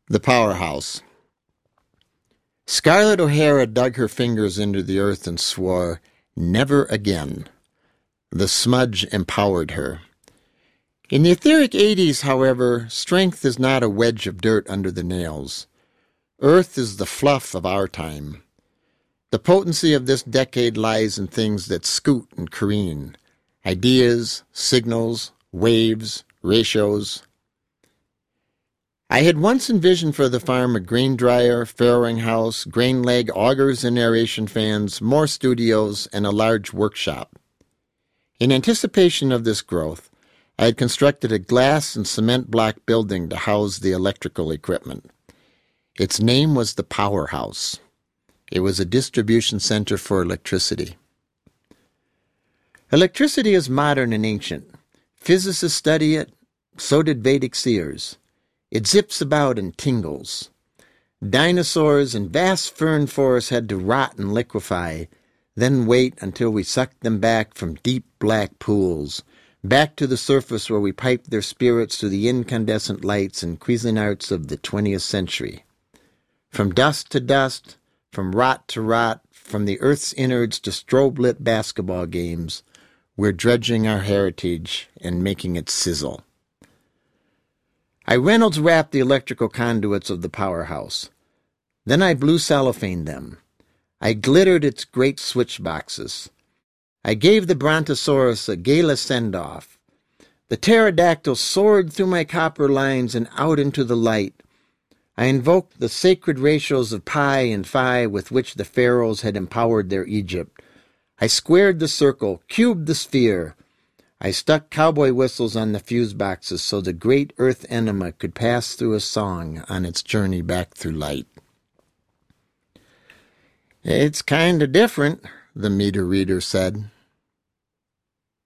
The Powerhouse. Scarlett O'Hara dug her fingers into the earth and swore, "Never again." The smudge empowered her. In the etheric 80s, however, strength is not a wedge of dirt under the nails. Earth is the fluff of our time. The potency of this decade lies in things that scoot and careen. Ideas, signals, waves, ratios. I had once envisioned for the farm a grain dryer, farrowing house, grain leg augers and aeration fans, more studios, and a large workshop. In anticipation of this growth, I had constructed a glass and cement block building to house the electrical equipment. Its name was the Powerhouse. It was a distribution center for electricity. Electricity is modern and ancient. Physicists study it, so did Vedic seers. It zips about and tingles. Dinosaurs and vast fern forests had to rot and liquefy, then wait until we sucked them back from deep black pools, back to the surface where we piped their spirits through the incandescent lights and Cuisinarts of the 20th century. From dust to dust, from rot to rot, from the earth's innards to strobe-lit basketball games, we're dredging our heritage and making it sizzle. I Reynolds wrapped the electrical conduits of the Powerhouse. Then I blue cellophaned them. I glittered its great switch boxes. I gave the Brontosaurus a gala send-off. The pterodactyl soared through my copper lines and out into the light. I invoked the sacred ratios of pi and phi with which the pharaohs had empowered their Egypt. I squared the circle, cubed the sphere. I stuck cowboy whistles on the fuse boxes so the great earth enema could pass through a song on its journey back through light. "It's kind of different," the meter reader said.